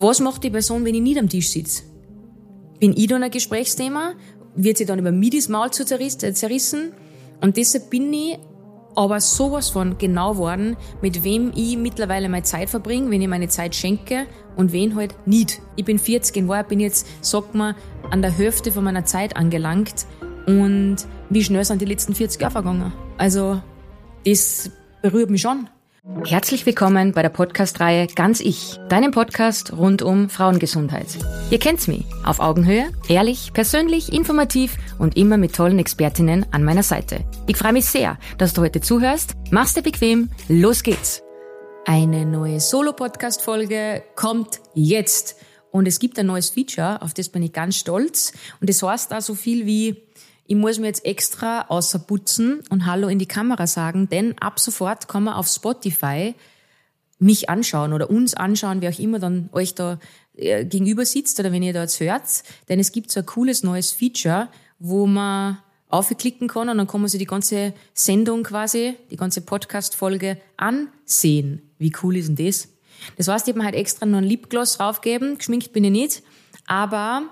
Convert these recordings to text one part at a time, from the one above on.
Was macht die Person, wenn ich nicht am Tisch sitze? Bin ich dann ein Gesprächsthema? Wird sie dann über mich das Maul zerrissen? Und deshalb bin ich aber sowas von genau geworden, mit wem ich mittlerweile meine Zeit verbringe, wenn ich meine Zeit schenke und wen halt nicht. Ich bin 40, in Wahrheit bin jetzt, sagt man, an der Hälfte von meiner Zeit angelangt. Und wie schnell sind die letzten 40 Jahre vergangen? Also, das berührt mich schon. Herzlich willkommen bei der Podcast-Reihe Ganz Ich, deinem Podcast rund um Frauengesundheit. Ihr kennt's mich, auf Augenhöhe, ehrlich, persönlich, informativ und immer mit tollen Expertinnen an meiner Seite. Ich freue mich sehr, dass du heute zuhörst. Mach's dir bequem, los geht's! Eine neue Solo-Podcast-Folge kommt jetzt. Und es gibt ein neues Feature, auf das bin ich ganz stolz. Und das heißt da so viel wie: Ich muss mir jetzt extra außerputzen und Hallo in die Kamera sagen, denn ab sofort kann man auf Spotify mich anschauen oder uns anschauen, wer auch immer dann euch da gegenüber sitzt oder wenn ihr da jetzt hört. Denn es gibt so ein cooles neues Feature, wo man aufklicken kann und dann kann man sich die ganze Sendung quasi, die ganze Podcast-Folge ansehen. Wie cool ist denn das? Das heißt, ich habe mir halt extra noch ein Lipgloss draufgegeben. Geschminkt bin ich nicht, aber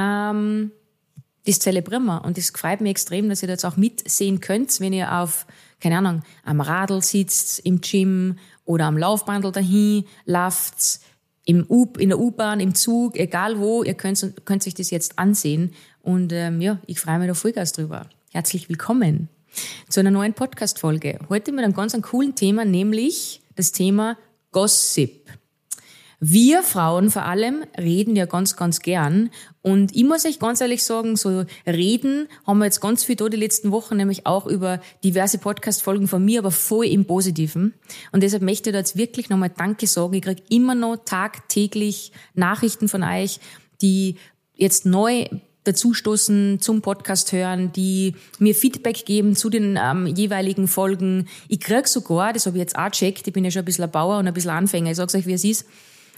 das zelebrieren wir. Und das freut mich extrem, dass ihr das auch mitsehen könnt, wenn ihr auf, keine Ahnung, am Radl sitzt, im Gym oder am Laufbandel dahin lauft, in der U-Bahn, im Zug, egal wo, ihr könnt euch das jetzt ansehen. Und ich freue mich da Vollgas drüber. Herzlich willkommen zu einer neuen Podcast-Folge. Heute mit einem ganz coolen Thema, nämlich das Thema Gossip. Wir Frauen vor allem reden ja ganz, ganz gern. Und ich muss euch ganz ehrlich sagen, so reden haben wir jetzt ganz viel da die letzten Wochen, nämlich auch über diverse Podcast-Folgen von mir, aber voll im Positiven. Und deshalb möchte ich da jetzt wirklich nochmal Danke sagen. Ich kriege immer noch tagtäglich Nachrichten von euch, die jetzt neu dazustoßen zum Podcast hören, die mir Feedback geben zu den jeweiligen Folgen. Ich kriege sogar, das habe ich jetzt auch gecheckt, ich bin ja schon ein bisschen ein Bauer und ein bisschen Anfänger, ich sag's euch, wie es ist,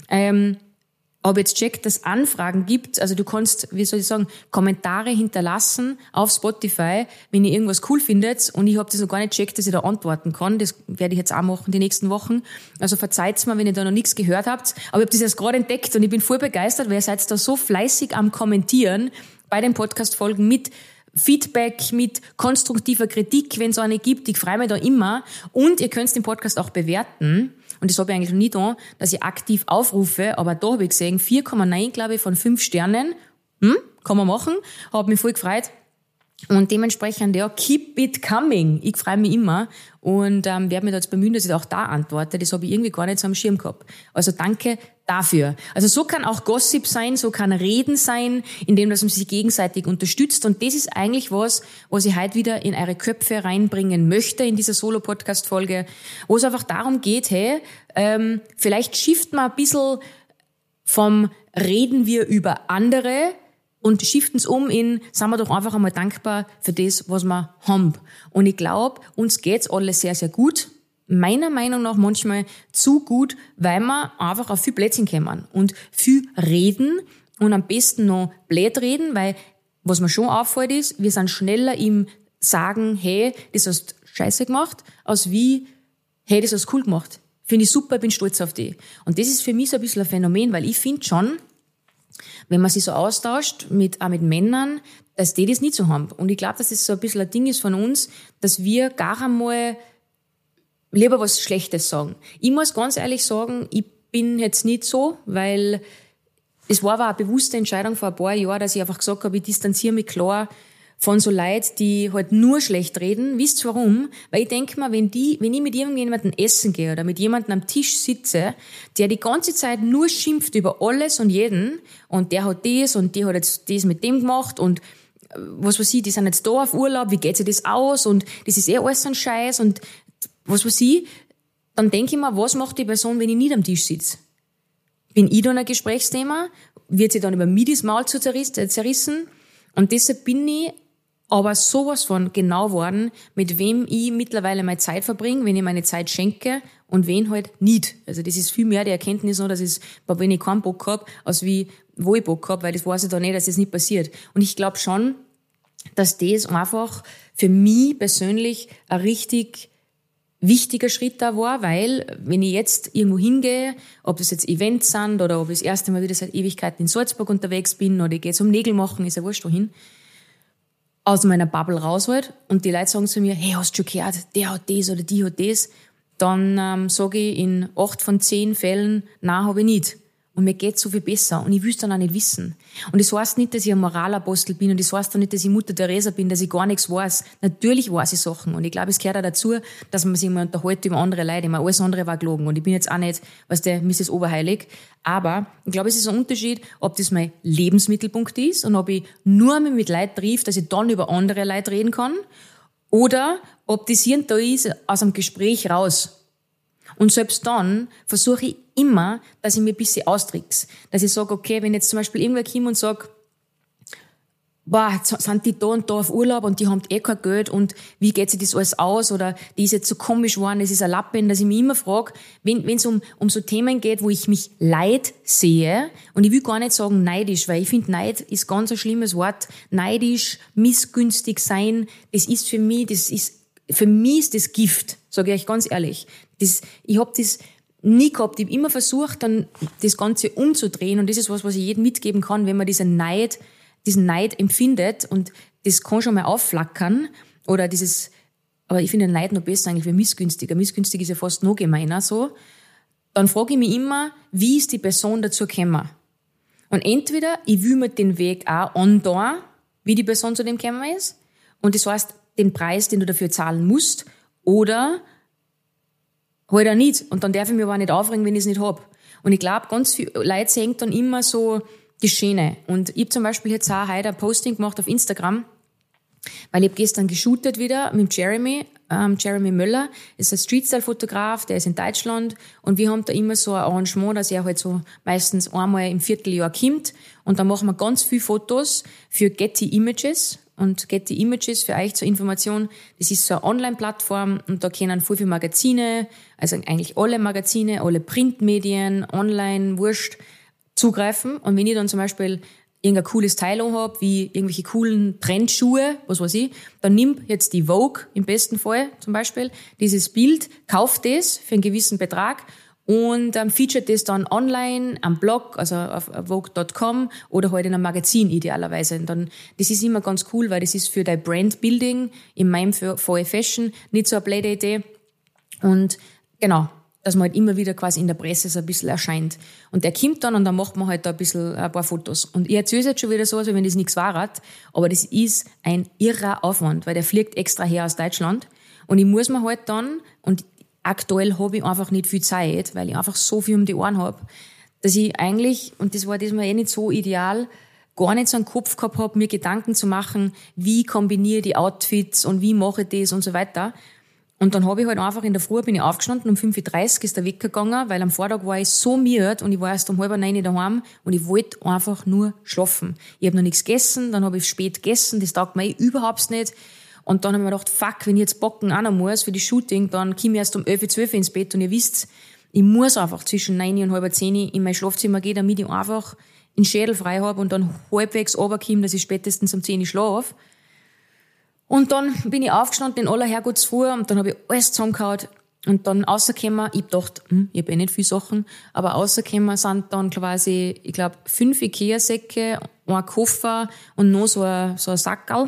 ob jetzt checkt, dass Anfragen gibt, also du kannst, wie soll ich sagen, Kommentare hinterlassen auf Spotify, wenn ihr irgendwas cool findet und ich habe das noch gar nicht checkt, dass ich da antworten kann. Das werde ich jetzt auch machen die nächsten Wochen. Also verzeiht's mir, wenn ihr da noch nichts gehört habt, aber ich habe das jetzt gerade entdeckt und ich bin voll begeistert, weil ihr seid da so fleißig am Kommentieren bei den Podcast-Folgen mit Feedback, mit konstruktiver Kritik, wenn es eine gibt. Ich freue mich da immer. Und ihr könnt den Podcast auch bewerten. Und das habe ich eigentlich noch nie da, dass ich aktiv aufrufe. Aber da habe ich gesehen, 4,9, glaube ich, von 5 Sternen. Kann man machen. Habe mich voll gefreut. Und dementsprechend, ja, keep it coming. Ich freue mich immer und werde mich da jetzt bemühen, dass ich da auch da antworte. Das habe ich irgendwie gar nicht so am Schirm gehabt. Also danke dafür. Also so kann auch Gossip sein, so kann Reden sein, indem dass man sich gegenseitig unterstützt. Und das ist eigentlich was ich heute wieder in eure Köpfe reinbringen möchte in dieser Solo-Podcast-Folge, wo es einfach darum geht, vielleicht shiften wir ein bisschen vom Reden wir über andere und shiften es in, sind wir doch einfach einmal dankbar für das, was wir haben. Und ich glaube, uns geht's alle sehr, sehr gut. Meiner Meinung nach manchmal zu gut, weil wir einfach auf viel Blödsinn kommen und viel reden und am besten noch blöd reden, weil was mir schon auffällt ist, wir sind schneller im Sagen, hey, das hast du scheiße gemacht, als wie, hey, das hast du cool gemacht. Finde ich super, bin stolz auf dich. Und das ist für mich so ein bisschen ein Phänomen, weil ich finde schon, wenn man sich so austauscht, auch mit Männern, dass die das nicht so haben. Und ich glaube, dass es so ein bisschen ein Ding ist von uns, dass wir gar einmal lieber was Schlechtes sagen. Ich muss ganz ehrlich sagen, ich bin jetzt nicht so, weil es war aber eine bewusste Entscheidung vor ein paar Jahren, dass ich einfach gesagt habe, ich distanziere mich klar von so Leuten, die halt nur schlecht reden. Wisst ihr warum? Weil ich denke mir, wenn ich mit irgendjemandem essen gehe oder mit jemandem am Tisch sitze, der die ganze Zeit nur schimpft über alles und jeden und der hat das und die hat jetzt das mit dem gemacht und was weiß ich, die sind jetzt da auf Urlaub, wie geht sich das aus und das ist alles ein Scheiß und was weiß ich, dann denke ich mir, was macht die Person, wenn ich nicht am Tisch sitze? Bin ich dann ein Gesprächsthema? Wird sie dann über mich das Maul zerrissen? Und deshalb bin ich aber sowas von genau geworden, mit wem ich mittlerweile meine Zeit verbringe, wenn ich meine Zeit schenke und wen halt nicht. Also das ist viel mehr die Erkenntnis noch, dass es, wenn ich keinen Bock habe, als wie, wo ich Bock habe, weil das weiß ich da nicht, dass das nicht passiert. Und ich glaube schon, dass das einfach für mich persönlich ein richtig wichtiger Schritt da war, weil wenn ich jetzt irgendwo hingehe, ob das jetzt Events sind oder ob ich das erste Mal wieder seit Ewigkeiten in Salzburg unterwegs bin oder ich gehe zum Nägel machen, ist ja wurscht wohin, aus meiner Bubble raus halt und die Leute sagen zu mir, hey, hast du schon gehört, der hat das oder die hat das, dann sage ich in 8 von 10 Fällen, nein, habe ich nicht. Und mir geht's so viel besser. Und ich will es dann auch nicht wissen. Und das heißt nicht, dass ich ein Moralapostel bin. Und das heißt auch nicht, dass ich Mutter Teresa bin, dass ich gar nichts weiß. Natürlich weiß ich Sachen. Und ich glaube, es gehört auch dazu, dass man sich mal unterhält über andere Leute. Ich meine, alles andere war gelogen. Und ich bin jetzt auch nicht, Mrs. Oberheilig. Aber ich glaube, es ist ein Unterschied, ob das mein Lebensmittelpunkt ist und ob ich nur mit Leuten triff, dass ich dann über andere Leute reden kann. Oder ob das hier und da ist, aus einem Gespräch raus. Und selbst dann versuche ich immer, dass ich mir ein bisschen austrickse. Dass ich sage, okay, wenn jetzt zum Beispiel irgendwer kommt und sagt, boah, sind die da und da auf Urlaub und die haben kein Geld und wie geht sich das alles aus oder die ist jetzt so komisch geworden, das ist ein Lappen, dass ich mich immer frage, wenn es um so Themen geht, wo ich mich leid sehe und ich will gar nicht sagen neidisch, weil ich finde, Neid ist ganz ein schlimmes Wort. Neidisch, missgünstig sein, für mich ist das Gift, sage ich euch ganz ehrlich. Ich habe das nie gehabt. Ich habe immer versucht, dann das Ganze umzudrehen. Und das ist was ich jedem mitgeben kann, wenn man diesen Neid empfindet. Und das kann schon mal aufflackern. Aber ich finde den Neid noch besser eigentlich wie missgünstiger. Missgünstig ist ja fast noch gemeiner, so. Dann frage ich mich immer, wie ist die Person dazu gekommen? Und entweder ich will mir den Weg auch andauern, wie die Person zu dem gekommen ist. Und das heißt, den Preis, den du dafür zahlen musst, oder halt auch nicht. Und dann darf ich mich aber auch nicht aufregen, wenn ich es nicht hab. Und ich glaube, ganz viele Leute sehen dann immer so die Schiene. Und ich habe zum Beispiel jetzt auch heute ein Posting gemacht auf Instagram, weil ich habe gestern geshootet wieder mit Jeremy Möller. Das ist ein Streetstyle-Fotograf, der ist in Deutschland. Und wir haben da immer so ein Arrangement, dass er halt so meistens einmal im Vierteljahr kommt. Und dann machen wir ganz viele Fotos für Getty Images. Und Getty Images, für euch zur Information, das ist so eine Online-Plattform und da können viele Magazine, also eigentlich alle Magazine, alle Printmedien, online, wurscht, zugreifen. Und wenn ich dann zum Beispiel irgendein cooles Teil habe, wie irgendwelche coolen Trendschuhe, was weiß ich, dann nimm jetzt die Vogue im besten Fall zum Beispiel, dieses Bild, kauft das für einen gewissen Betrag und featuret das dann online am Blog, also auf vogue.com oder halt in einem Magazin idealerweise. Und dann, das ist immer ganz cool, weil das ist für dein Brandbuilding, in meinem Fall Fashion, nicht so eine blöde Idee. Und genau, dass man halt immer wieder quasi in der Presse so ein bisschen erscheint. Und der kommt dann und dann macht man halt da ein paar Fotos. Und ich erzähle es jetzt schon wieder so, als wenn das nichts war, aber das ist ein irrer Aufwand, weil der fliegt extra her aus Deutschland. Und ich muss mir halt dann, und aktuell habe ich einfach nicht viel Zeit, weil ich einfach so viel um die Ohren habe, dass ich eigentlich, und das war diesmal nicht so ideal, gar nicht so einen Kopf gehabt habe, mir Gedanken zu machen, wie kombiniere ich die Outfits und wie mache ich das und so weiter. Und dann habe ich halt einfach in der Früh bin ich aufgestanden, um 5.30 Uhr ist der Wecker gegangen, weil am Vortag war ich so müde und ich war erst um 8:30 daheim und ich wollte einfach nur schlafen. Ich habe noch nichts gegessen, dann habe ich spät gegessen, das taugt mir überhaupt nicht. Und dann habe ich mir gedacht, fuck, wenn ich jetzt backen auch noch muss für die Shooting, dann komme ich erst um 11, 12 ins Bett und ihr wisst, ich muss einfach zwischen 9 und halb 10 in mein Schlafzimmer gehen, damit ich einfach den Schädel frei habe und dann halbwegs runterkomme, dass ich spätestens um 10 schlafe. Und dann bin ich aufgestanden in aller Herrgottsfrüh und dann habe ich alles zusammengehauen und dann rausgekommen, ich dachte, ich habe nicht viele Sachen, aber rausgekommen sind dann quasi, ich glaube, 5 Ikea-Säcke, ein Koffer und noch so ein Sackerl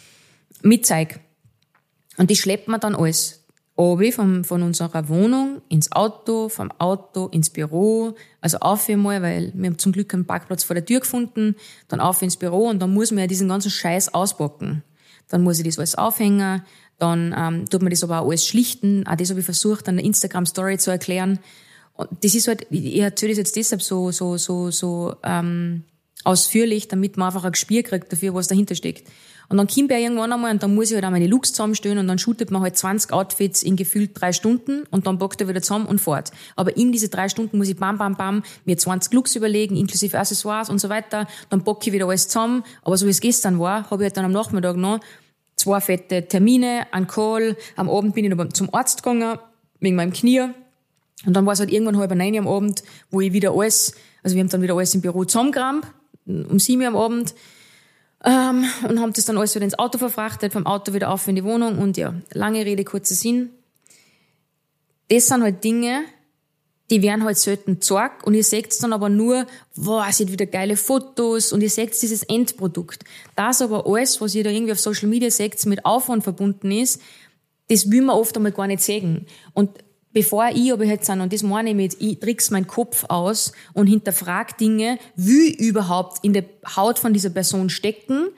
mit Zeug. Und das schleppt man dann alles. Von unserer Wohnung ins Auto, vom Auto ins Büro, also auf einmal, weil wir haben zum Glück einen Parkplatz vor der Tür gefunden, dann auf ins Büro und dann muss man ja diesen ganzen Scheiß auspacken. Dann muss ich das alles aufhängen, dann tut man das aber auch alles schlichten. Auch das habe ich versucht, an der Instagram-Story zu erklären. Und das ist halt, ich erzähle das jetzt deshalb so ausführlich, damit man einfach ein Gespür kriegt dafür, was dahinter steckt. Und dann kommt er irgendwann einmal und dann muss ich halt auch meine Looks zusammenstellen und dann shootet man halt 20 Outfits in gefühlt 3 Stunden und dann packt er wieder zusammen und fährt. Aber in diese 3 Stunden muss ich bam, mir 20 Looks überlegen, inklusive Accessoires und so weiter. Dann packe ich wieder alles zusammen. Aber so wie es gestern war, habe ich halt dann am Nachmittag noch 2 fette Termine, einen Call. Am Abend bin ich noch zum Arzt gegangen, wegen meinem Knie. Und dann war es halt irgendwann 8:30 am Abend, wo ich wieder alles, also wir haben dann wieder alles im Büro zusammengerammt, um 7 Uhr am Abend. Und haben das dann alles wieder ins Auto verfrachtet, vom Auto wieder auf in die Wohnung und ja, lange Rede, kurzer Sinn. das sind halt Dinge, die werden halt selten gezeigt und ihr seht dann aber nur, wow, sie hat wieder geile Fotos und ihr seht dieses Endprodukt. Das aber alles, was ihr da irgendwie auf Social Media seht, mit Aufwand verbunden ist, das will man oft einmal gar nicht sehen. Und bevor ich aber jetzt sind, und das meine ich mit, ich trick's meinen Kopf aus und hinterfrag Dinge, wie überhaupt in der Haut von dieser Person stecken,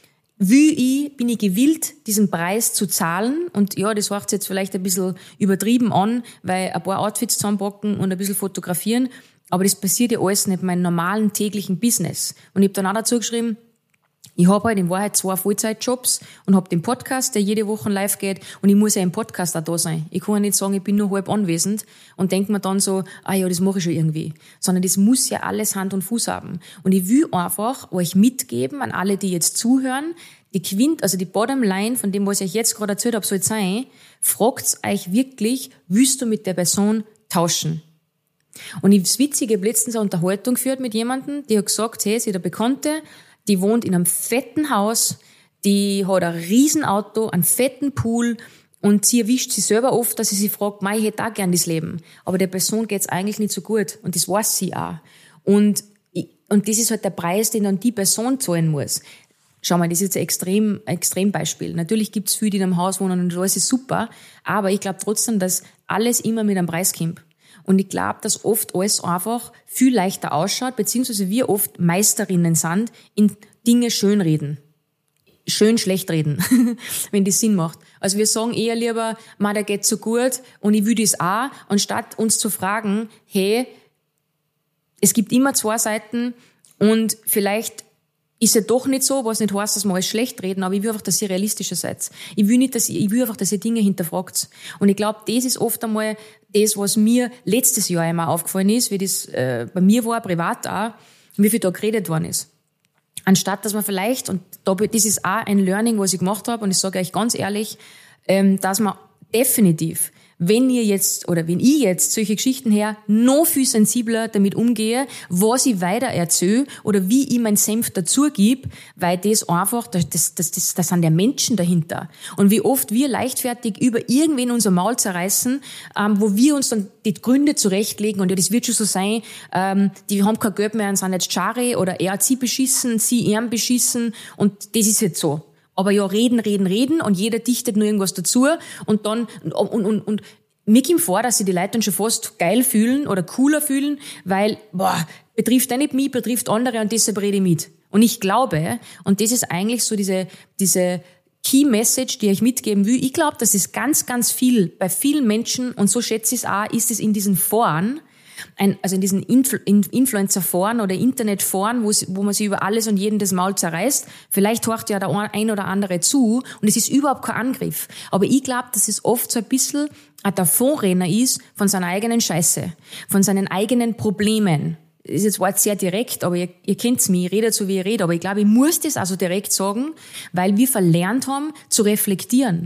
bin ich gewillt, diesen Preis zu zahlen. Und ja, das hört sich jetzt vielleicht ein bisschen übertrieben an, weil ein paar Outfits zusammenpacken und ein bisschen fotografieren. Aber das passiert ja alles nicht in meinem normalen täglichen Business. Und ich habe dann auch dazu geschrieben, ich habe halt in Wahrheit 2 Vollzeitjobs und habe den Podcast, der jede Woche live geht. Und ich muss ja im Podcast auch da sein. Ich kann ja nicht sagen, ich bin nur halb anwesend und denke mir dann so, ja, das mache ich schon irgendwie. Sondern das muss ja alles Hand und Fuß haben. Und ich will einfach euch mitgeben an alle, die jetzt zuhören, die Bottomline von dem, was ich euch jetzt gerade erzählt habe, soll sein, fragt euch wirklich, willst du mit der Person tauschen? Und das Witzige, ich habe letztens eine Unterhaltung geführt mit jemandem, die hat gesagt, hey, sie hat eine Bekannte, die wohnt in einem fetten Haus, die hat ein Riesenauto, einen fetten Pool und sie erwischt sich selber oft, dass sie sich fragt, ich hätte auch gern das Leben. Aber der Person geht's eigentlich nicht so gut und das weiß sie auch. Und das ist halt der Preis, den dann die Person zahlen muss. Schau mal, das ist jetzt ein Extrembeispiel. Natürlich gibt's viele, die in einem Haus wohnen und alles ist super, aber ich glaube trotzdem, dass alles immer mit einem Preis kommt. Und ich glaube, dass oft alles einfach viel leichter ausschaut, beziehungsweise wir oft Meisterinnen sind, in Dinge schönreden. Schön schlecht reden, wenn das Sinn macht. Also wir sagen eher lieber, der geht so gut und ich will das auch, anstatt uns zu fragen, hey, es gibt immer 2 Seiten und vielleicht ist ja doch nicht so, was nicht heißt, dass wir alles schlecht reden, aber ich will einfach, dass ihr realistischer seid. Ich will einfach, dass ihr Dinge hinterfragt. Und ich glaube, das ist oft einmal das, was mir letztes Jahr einmal aufgefallen ist, wie das bei mir war, privat auch, wie viel da geredet worden ist. Anstatt, dass man vielleicht, und das ist auch ein Learning, was ich gemacht habe, und ich sage euch ganz ehrlich, dass man definitiv, wenn ich jetzt solche Geschichten her noch viel sensibler damit umgehe, was ich weiter erzähle oder wie ich meinen Senf dazugebe, weil das einfach, das sind ja Menschen dahinter. Und wie oft wir leichtfertig über irgendwen unser Maul zerreißen, wo wir uns dann die Gründe zurechtlegen und ja, das wird schon so sein, die haben kein Geld mehr und sind jetzt Schari oder er hat sie beschissen, sie ihn beschissen und das ist jetzt so. Aber ja, reden und jeder dichtet nur irgendwas dazu und dann, und mir kommt vor, dass sich die Leute dann schon fast geil fühlen oder cooler fühlen, weil, betrifft ja nicht mich, betrifft andere und deshalb rede ich mit. Und ich glaube, und das ist eigentlich so diese Key Message, die ich mitgeben will, ich glaube, dass es ganz, ganz viel bei vielen Menschen, und so schätze ich es auch, ist es in diesen Foren, also in diesen Influencer-Foren oder Internet-Foren, wo man sich über alles und jeden das Maul zerreißt. Vielleicht hört ja der ein oder andere zu und es ist überhaupt kein Angriff. Aber ich glaube, dass es oft so ein bisschen ein Davonrenner ist von seiner eigenen Scheiße, von seinen eigenen Problemen. Das ist jetzt Wort sehr direkt, aber ihr kennt's mich, ich rede so, wie ich rede, aber ich glaube, ich muss das also direkt sagen, weil wir verlernt haben, zu reflektieren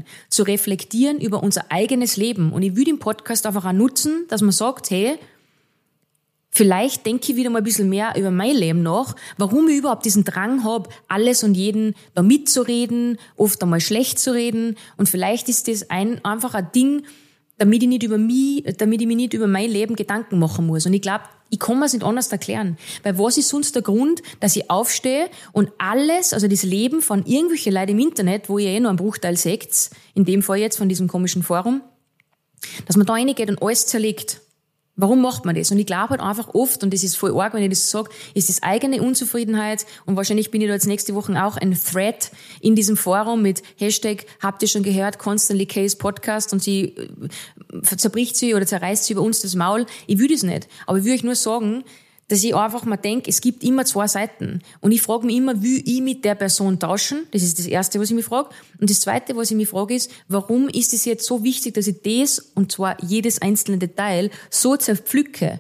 über unser eigenes Leben. Und ich will den Podcast einfach auch nutzen, dass man sagt, hey, vielleicht denke ich wieder mal ein bisschen mehr über mein Leben nach, warum ich überhaupt diesen Drang habe, alles und jeden da mitzureden, oft einmal schlecht zu reden. Und vielleicht ist das einfach ein Ding, damit ich mir nicht über mein Leben Gedanken machen muss. Und ich glaube, ich kann mir es nicht anders erklären. Weil was ist sonst der Grund, dass ich aufstehe und alles, also das Leben von irgendwelchen Leuten im Internet, wo ihr nur einen Bruchteil seht, in dem Fall jetzt von diesem komischen Forum, dass man da reingeht und alles zerlegt. Warum macht man das? Und ich glaube halt einfach oft, und das ist voll arg, wenn ich das sage, ist das eigene Unzufriedenheit, und wahrscheinlich bin ich da jetzt nächste Woche auch ein Thread in diesem Forum mit Hashtag, habt ihr schon gehört, Constantly Case Podcast, und sie zerbricht sie oder zerreißt sie über uns das Maul. Ich will das nicht. Aber ich will euch nur sagen, dass ich einfach mal denke, es gibt immer 2 Seiten. Und ich frage mich immer, will ich mit der Person tauschen? Das ist das Erste, was ich mich frage. Und das Zweite, was ich mich frage, ist, warum ist es jetzt so wichtig, dass ich das, und zwar jedes einzelne Detail, so zerpflücke?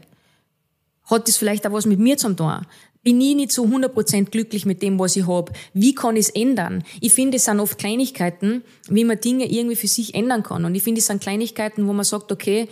Hat das vielleicht auch was mit mir zu tun? Bin ich nicht so 100% glücklich mit dem, was ich habe? Wie kann ich es ändern? Ich finde, es sind oft Kleinigkeiten, wie man Dinge irgendwie für sich ändern kann. Und ich finde, es sind Kleinigkeiten, wo man sagt, okay,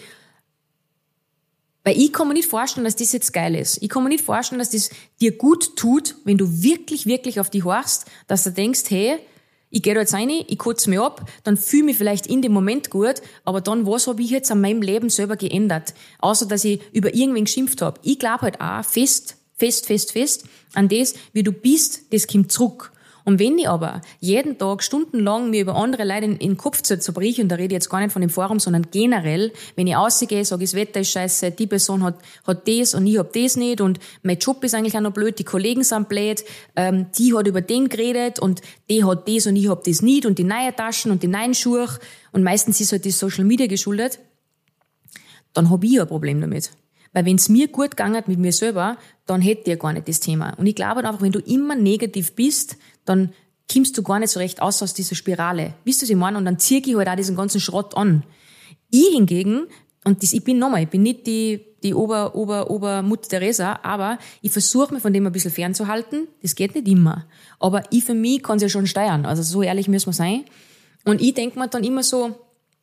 weil ich kann mir nicht vorstellen, dass das jetzt geil ist. Ich kann mir nicht vorstellen, dass das dir gut tut, wenn du wirklich, wirklich auf dich horchst, dass du denkst, hey, Ich gehe da jetzt rein, ich kotze mich ab, dann fühle mich vielleicht in dem Moment gut, aber dann, was habe ich jetzt an meinem Leben selber geändert? Außer, dass ich über irgendwen geschimpft habe. Ich glaube halt auch fest an das, wie du bist, das kommt zurück. Und wenn ich aber jeden Tag stundenlang mir über andere Leute in den Kopf zerbreche, und da rede ich jetzt gar nicht von dem Forum, sondern generell, wenn ich rausgehe, sage, das Wetter ist scheiße, die Person hat das und ich hab das nicht und mein Job ist eigentlich auch noch blöd, die Kollegen sind blöd, die hat über den geredet und die hat das und ich hab das nicht und die neuen Taschen und die neuen Schuhe und meistens ist halt das Social Media geschuldet, dann hab ich ein Problem damit. Weil wenn es mir gut gegangen hat mit mir selber, dann hätte ich ja gar nicht das Thema. Und ich glaube einfach, wenn du immer negativ bist, dann kommst du gar nicht so recht aus dieser Spirale. Wisst ihr, was ich meine? Und dann ziehe ich halt auch diesen ganzen Schrott an. Ich hingegen, und ich bin nicht die Obermutter Teresa, aber ich versuche mich von dem ein bisschen fernzuhalten. Das geht nicht immer. Aber ich für mich kann es ja schon steuern. Also so ehrlich müssen wir sein. Und ich denke mir dann immer so,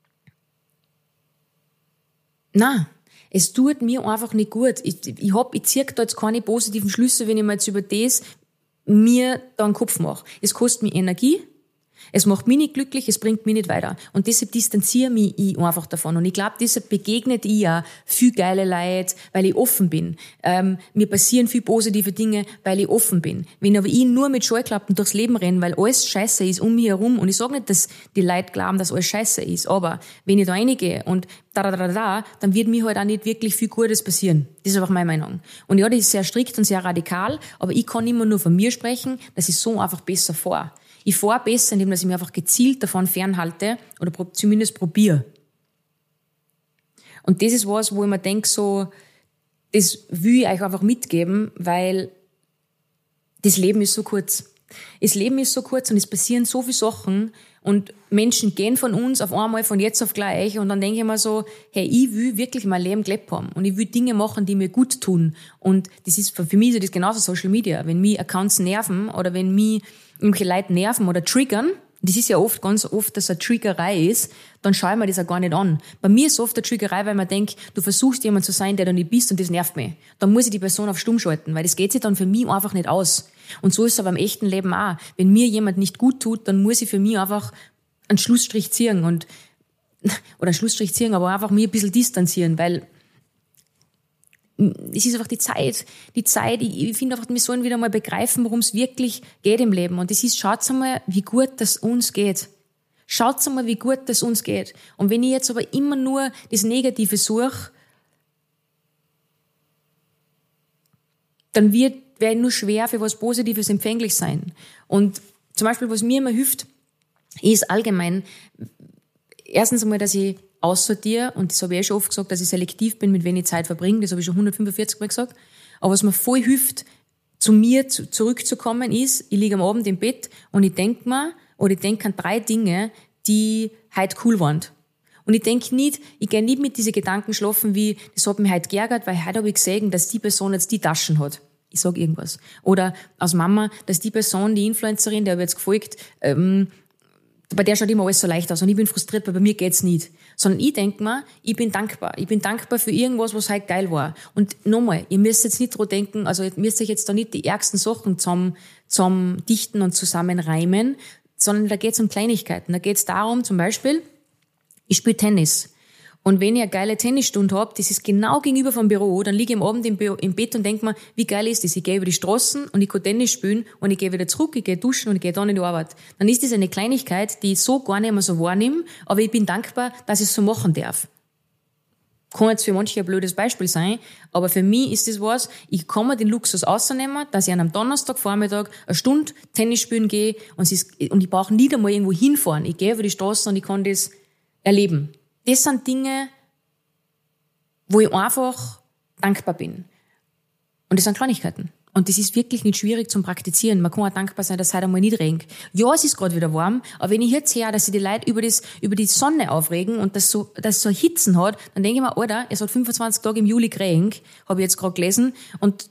es tut mir einfach nicht gut. Ich ziehe da jetzt keine positiven Schlüsse, wenn ich mir jetzt über das mir da einen Kopf mache. Es kostet mich Energie, es macht mich nicht glücklich, es bringt mich nicht weiter. Und deshalb distanziere mich ich einfach davon. Und ich glaube, deshalb begegnet ich ja viel geile Leute, weil ich offen bin. Mir passieren viel positive Dinge, weil ich offen bin. Wenn aber ich nur mit Scheuklappen durchs Leben renne, weil alles scheiße ist um mich herum, und ich sage nicht, dass die Leute glauben, dass alles scheiße ist, aber wenn ich da reingehe und dann wird mir halt auch nicht wirklich viel Gutes passieren. Das ist einfach meine Meinung. Und ja, das ist sehr strikt und sehr radikal, aber ich kann immer nur von mir sprechen, dass ich so einfach besser fahre. Ich fahre besser, indem ich mich einfach gezielt davon fernhalte oder zumindest probiere. Und das ist was, wo ich mir denke, so, das will ich euch einfach mitgeben, weil das Leben ist so kurz. Das Leben ist so kurz und es passieren so viele Sachen und Menschen gehen von uns auf einmal von jetzt auf gleich und dann denke ich mir so, hey, ich will wirklich mein Leben gelebt haben und ich will Dinge machen, die mir gut tun. Und das ist für mich so das genauso Social Media. Wenn mich Accounts nerven oder wenn mich irgendwelche Leute nerven oder triggern, das ist ja ganz oft, dass eine Triggerei ist, dann schaue ich mir das auch gar nicht an. Bei mir ist es oft eine Triggerei, weil man denkt, du versuchst jemand zu sein, der du nicht bist und das nervt mich. Dann muss ich die Person auf stumm schalten, weil das geht sich dann für mich einfach nicht aus. Und so ist es aber im echten Leben auch. Wenn mir jemand nicht gut tut, dann muss ich für mich einfach einen Schlussstrich ziehen aber einfach mir ein bisschen distanzieren, weil es ist einfach die Zeit, ich finde einfach, wir sollen wieder mal begreifen, worum es wirklich geht im Leben. Und das ist, schaut mal, wie gut das uns geht. Schaut mal, wie gut das uns geht. Und wenn ich jetzt aber immer nur das Negative suche, dann werde ich nur schwer für was Positives empfänglich sein. Und zum Beispiel, was mir immer hilft, ist allgemein, erstens einmal, dass ich aussortiere, und das habe ich schon oft gesagt, dass ich selektiv bin, mit wem ich Zeit verbringe, das habe ich schon 145 Mal gesagt. Aber was mir voll hilft, zu mir zurückzukommen, ist, ich liege am Abend im Bett und ich denke an 3 Dinge, die heute cool waren. Und ich gehe nicht mit diesen Gedanken schlafen, wie, das hat mich heute geärgert, weil heute habe ich gesehen, dass die Person jetzt die Taschen hat. Ich sage irgendwas. Oder aus Mama, dass die Person, die Influencerin, der habe jetzt gefolgt, bei der schaut immer alles so leicht aus und ich bin frustriert, weil bei mir geht's nicht. Sondern ich denke mir, ich bin dankbar. Ich bin dankbar für irgendwas, was halt geil war. Und nochmal, ihr müsst jetzt nicht dran denken, also ihr müsst euch jetzt da nicht die ärgsten Sachen zusammen dichten und zusammenreimen, sondern da geht's um Kleinigkeiten. Da geht's darum, zum Beispiel, ich spiele Tennis. Und wenn ich eine geile Tennisstunde habe, das ist genau gegenüber vom Büro, dann liege ich am Abend im Bett und denke mir, wie geil ist das? Ich gehe über die Straßen und ich kann Tennis spielen und ich gehe wieder zurück, ich gehe duschen und ich gehe dann in die Arbeit. Dann ist das eine Kleinigkeit, die ich so gar nicht mehr so wahrnehme, aber ich bin dankbar, dass ich es so machen darf. Kann jetzt für manche ein blödes Beispiel sein, aber für mich ist das was, ich kann mir den Luxus rausnehmen, dass ich an einem Donnerstagvormittag 1 Stunde Tennis spielen gehe und ich brauche nicht einmal irgendwo hinfahren. Ich gehe über die Straße und ich kann das erleben. Das sind Dinge, wo ich einfach dankbar bin. Und das sind Kleinigkeiten. Und das ist wirklich nicht schwierig zum Praktizieren. Man kann auch dankbar sein, dass es heute einmal nicht regnet. Ja, es ist gerade wieder warm, aber wenn ich jetzt höre, dass sich die Leute über die Sonne aufregen und dass so Hitzen hat, dann denke ich mir, Alter, es hat 25 Tage im Juli geregnet, habe ich jetzt gerade gelesen. Und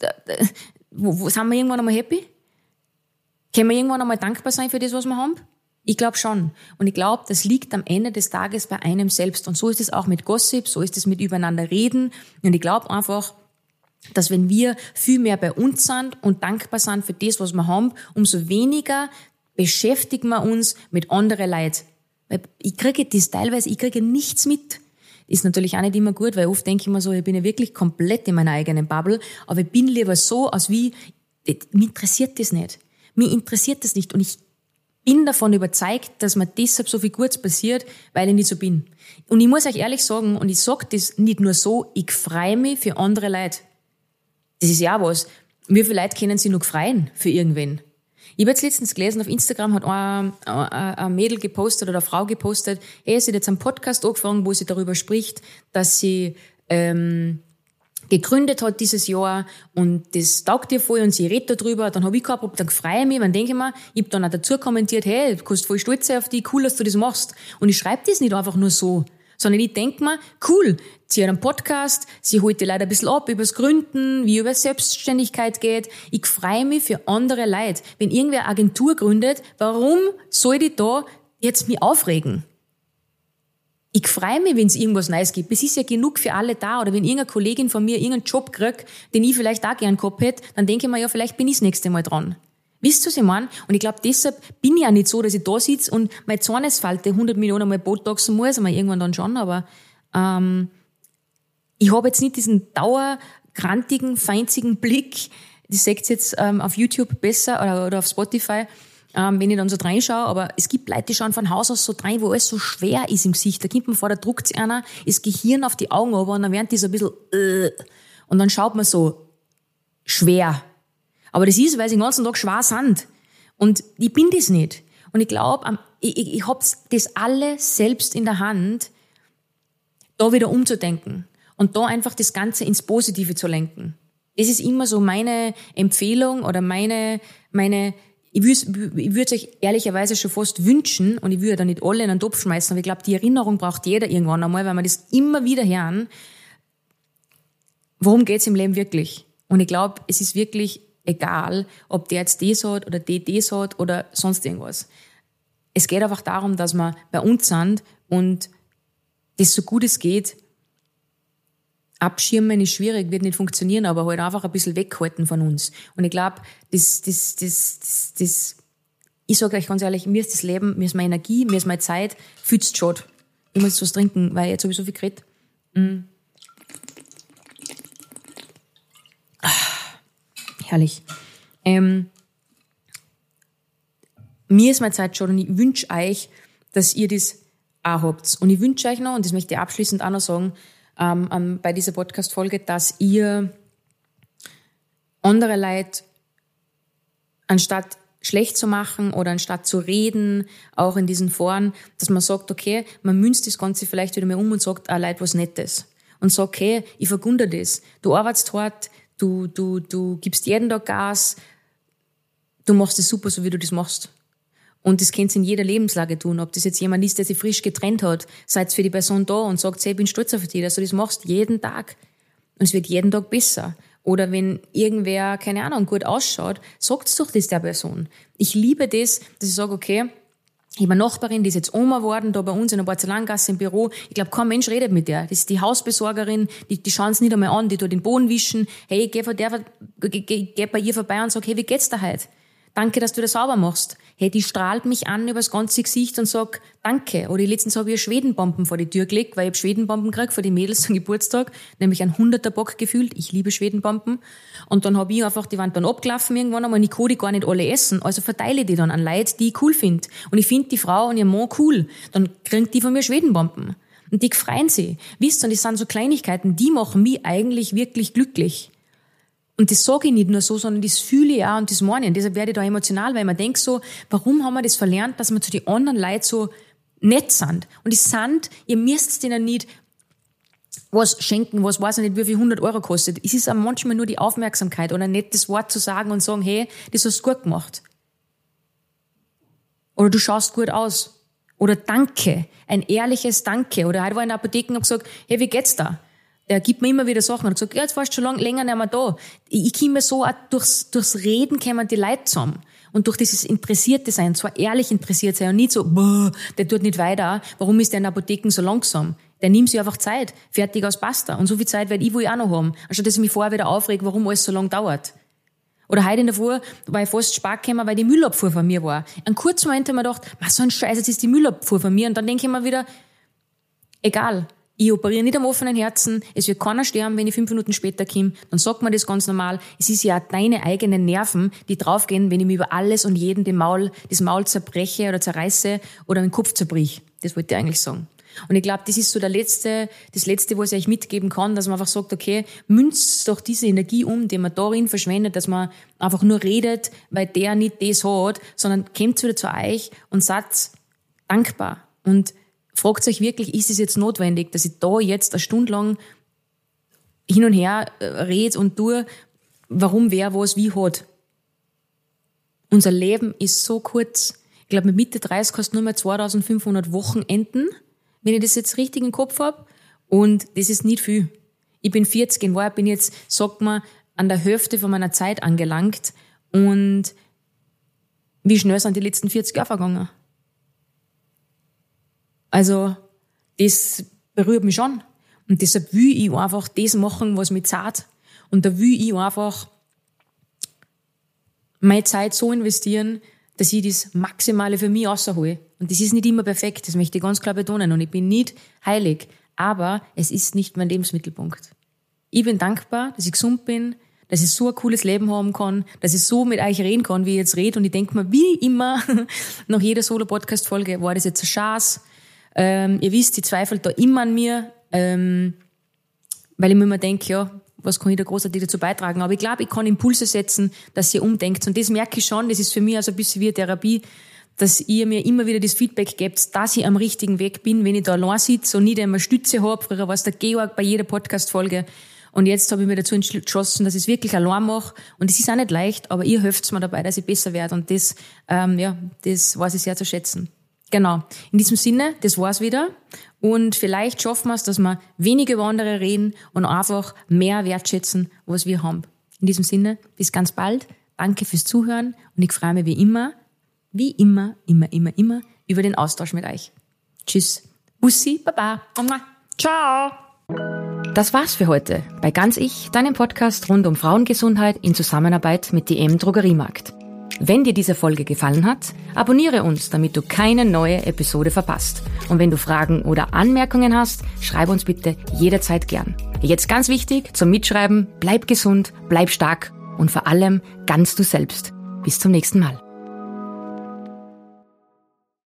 wo sind wir irgendwann einmal happy? Können wir irgendwann einmal dankbar sein für das, was wir haben? Ich glaube schon. Und ich glaube, das liegt am Ende des Tages bei einem selbst. Und so ist es auch mit Gossip, so ist es mit übereinander reden. Und ich glaube einfach, dass wenn wir viel mehr bei uns sind und dankbar sind für das, was wir haben, umso weniger beschäftigen wir uns mit anderen Leuten. Weil ich kriege nichts mit. Ist natürlich auch nicht immer gut, weil oft denke ich mir so, ich bin ja wirklich komplett in meiner eigenen Bubble, aber ich bin lieber so, als wie, mich interessiert das nicht. Mich interessiert das nicht und ich bin davon überzeugt, dass mir deshalb so viel Gutes passiert, weil ich nicht so bin. Und ich muss euch ehrlich sagen, und ich sage das nicht nur so, ich freue mich für andere Leute. Das ist ja auch was. Wie viele Leute können sich noch freuen für irgendwen? Ich habe jetzt letztens gelesen, auf Instagram hat ein Mädel gepostet oder eine Frau gepostet, sie hat jetzt einen Podcast angefangen, wo sie darüber spricht, dass sie gegründet hat dieses Jahr und das taugt ihr voll und sie redet darüber. Dann habe ich gehabt, dann freue ich mich, dann denke ich mir, ich habe dann auch dazu kommentiert, hey, du kannst voll stolz sein auf dich, cool, dass du das machst. Und ich schreibe das nicht einfach nur so, sondern ich denke mir, cool, sie hat einen Podcast, sie holt die Leute ein bisschen ab übers Gründen, wie über Selbstständigkeit geht. Ich freue mich für andere Leute. Wenn irgendwer eine Agentur gründet, warum soll ich da jetzt mich aufregen? Ich freue mich, wenn es irgendwas Neues gibt. Es ist ja genug für alle da. Oder wenn irgendeine Kollegin von mir irgendeinen Job kriegt, den ich vielleicht auch gern gehabt hätte, dann denke ich mir, ja, vielleicht bin ich das nächste Mal dran. Wisst ihr, was ich meine? Und ich glaube, deshalb bin ich auch nicht so, dass ich da sitze und meine Zornesfalte 100 Millionen Mal botoxen muss, aber irgendwann dann schon, aber ich habe jetzt nicht diesen dauergrantigen, feinzigen Blick, das seht ihr jetzt auf YouTube besser oder auf Spotify, wenn ich dann so reinschaue, aber es gibt Leute, die schauen von Haus aus so rein, wo alles so schwer ist im Gesicht, da kommt man vor, da druckt sich einer das Gehirn auf die Augen runter und dann werden die so ein bisschen und dann schaut man so schwer. Aber das ist, weil sie den ganzen Tag schwer sind. Und ich bin das nicht. Und ich glaube, ich habe das alles selbst in der Hand, da wieder umzudenken. Und da einfach das Ganze ins Positive zu lenken. Das ist immer so meine Empfehlung oder meine ich würde euch ehrlicherweise schon fast wünschen, und ich würde da nicht alle in einen Topf schmeißen, aber ich glaube, die Erinnerung braucht jeder irgendwann einmal, weil wir das immer wieder hören. Worum geht's im Leben wirklich? Und ich glaube, es ist wirklich egal, ob der jetzt das hat oder das hat oder sonst irgendwas. Es geht einfach darum, dass wir bei uns sind und das so gut es geht. Abschirmen ist schwierig, wird nicht funktionieren, aber halt einfach ein bisschen weghalten von uns. Und ich glaube, ich sage euch ganz ehrlich, mir ist das Leben, mir ist meine Energie, mir ist meine Zeit, fühlt's schon. Ich muss jetzt was trinken, weil jetzt habe ich so viel geredet. Herrlich. Mir ist meine Zeit schon und ich wünsche euch, dass ihr das auch habt. Und ich wünsche euch noch, und das möchte ich abschließend auch noch sagen, bei dieser Podcast-Folge, dass ihr andere Leute, anstatt schlecht zu machen oder anstatt zu reden, auch in diesen Foren, dass man sagt, okay, man münzt das Ganze vielleicht wieder mal um und sagt Leute was Nettes. Und sagt, okay, ich vergunde das. Du arbeitest hart, du gibst jeden Tag Gas, du machst es super, so wie du das machst. Und das könnt ihr in jeder Lebenslage tun. Ob das jetzt jemand ist, der sich frisch getrennt hat, seid für die Person da und sagt, hey, ich bin stolz auf dich, dass du das machst, jeden Tag. Und es wird jeden Tag besser. Oder wenn irgendwer, keine Ahnung, gut ausschaut, sagt es doch das der Person. Ich liebe das, dass ich sage, okay, ich habe eine Nachbarin, die ist jetzt Oma geworden, da bei uns in der Porzellangasse im Büro. Ich glaube, kein Mensch redet mit der. Das ist die Hausbesorgerin, die schauen es nicht einmal an, die tut den Boden wischen. Hey, ich geh bei ihr vorbei und sag, hey, wie geht's dir heute? Danke, dass du das sauber machst. Hey, die strahlt mich an übers ganze Gesicht und sagt, danke. Oder letztens habe ich ihr Schwedenbomben vor die Tür gelegt, weil ich habe Schwedenbomben gekriegt für die Mädels zum Geburtstag, nämlich ein 100er Bock gefühlt. Ich liebe Schwedenbomben. Und dann habe ich einfach, die waren dann abgelaufen irgendwann einmal, und ich kann die gar nicht alle essen. Also verteile die dann an Leute, die ich cool finde. Und ich finde die Frau und ihr Mann cool. Dann kriegt die von mir Schwedenbomben. Und die freuen sich. Wisst ihr, und das sind so Kleinigkeiten, die machen mich eigentlich wirklich glücklich. Und das sage ich nicht nur so, sondern das fühle ich auch und das meine ich. Und deshalb werde ich da emotional, weil man denkt so, warum haben wir das verlernt, dass wir zu den anderen Leuten so nett sind? Und die sind, ihr müsst denen nicht was schenken, was weiß ich nicht, wie viel 100 Euro kostet. Es ist auch manchmal nur die Aufmerksamkeit oder ein nettes Wort zu sagen und sagen, hey, das hast du gut gemacht. Oder du schaust gut aus. Oder Danke, ein ehrliches Danke. Oder heute war ich in der Apotheke und habe gesagt, hey, wie geht's da? Der gibt mir immer wieder Sachen und sagt, ja, jetzt warst du schon länger nicht mehr da. Ich komme so, auch durchs Reden kommen die Leute zusammen. Und durch dieses Interessierte sein, zwar ehrlich interessiert sein und nicht so, der tut nicht weiter, warum ist der in der Apotheke so langsam? Der nimmt sich einfach Zeit, fertig aus Basta. Und so viel Zeit werde ich wohl auch noch haben, anstatt dass ich mich vorher wieder aufrege, warum alles so lang dauert. Oder heute in der Früh war ich fast spät gekommen, weil die Müllabfuhr von mir war. Einen kurzen Moment habe ich mir gedacht, was so ein Scheiß, jetzt ist die Müllabfuhr von mir. Und dann denke ich mir wieder, egal, ich operiere nicht am offenen Herzen, es wird keiner sterben, wenn ich 5 Minuten später komme, dann sagt man das ganz normal. Es ist ja auch deine eigenen Nerven, die draufgehen, wenn ich mir über alles und jeden das Maul zerbreche oder zerreiße oder den Kopf zerbrich. Das wollte ich eigentlich sagen. Und ich glaube, das ist so das Letzte, was ich euch mitgeben kann, dass man einfach sagt, okay, münzt doch diese Energie um, die man darin verschwendet, dass man einfach nur redet, weil der nicht das hat, sondern kommt wieder zu euch und seid dankbar. Und fragt euch wirklich, ist es jetzt notwendig, dass ich da jetzt eine Stunde lang hin und her rede und tue, warum wer was wie hat. Unser Leben ist so kurz. Ich glaube, mit Mitte 30 hast du nur mehr 2500 Wochenenden, wenn ich das jetzt richtig im Kopf habe. Und das ist nicht viel. Ich bin 40, in Wahrheit bin jetzt, sagt man, an der Hälfte von meiner Zeit angelangt. Und wie schnell sind die letzten 40 Jahre vergangen? Also, das berührt mich schon. Und deshalb will ich einfach das machen, was mich zahlt. Und da will ich einfach meine Zeit so investieren, dass ich das Maximale für mich raushole. Und das ist nicht immer perfekt, das möchte ich ganz klar betonen. Und ich bin nicht heilig. Aber es ist nicht mein Lebensmittelpunkt. Ich bin dankbar, dass ich gesund bin, dass ich so ein cooles Leben haben kann, dass ich so mit euch reden kann, wie ich jetzt rede. Und ich denke mir, wie immer, nach jeder Solo-Podcast-Folge, war das jetzt ein Schatz? Ihr wisst, ich zweifle da immer an mir, weil ich mir immer denke, ja, was kann ich da großartig dazu beitragen? Aber ich glaube, ich kann Impulse setzen, dass ihr umdenkt. Und das merke ich schon, das ist für mich also ein bisschen wie eine Therapie, dass ihr mir immer wieder das Feedback gebt, dass ich am richtigen Weg bin, wenn ich da allein sitze und nicht einmal Stütze habe. Früher war es der Georg bei jeder Podcast-Folge. Und jetzt habe ich mir dazu entschlossen, dass ich es wirklich allein mache. Und es ist auch nicht leicht, aber ihr helft mir dabei, dass ich besser werde. Und das, das weiß ich sehr zu schätzen. Genau. In diesem Sinne, das war's wieder. Und vielleicht schaffen wir es, dass wir weniger über andere reden und einfach mehr wertschätzen, was wir haben. In diesem Sinne, bis ganz bald. Danke fürs Zuhören und ich freue mich wie immer über den Austausch mit euch. Tschüss. Bussi, Baba. Ciao. Das war's für heute bei Ganz Ich, deinem Podcast rund um Frauengesundheit in Zusammenarbeit mit DM Drogeriemarkt. Wenn dir diese Folge gefallen hat, abonniere uns, damit du keine neue Episode verpasst. Und wenn du Fragen oder Anmerkungen hast, schreib uns bitte jederzeit gern. Jetzt ganz wichtig zum Mitschreiben, bleib gesund, bleib stark und vor allem ganz du selbst. Bis zum nächsten Mal.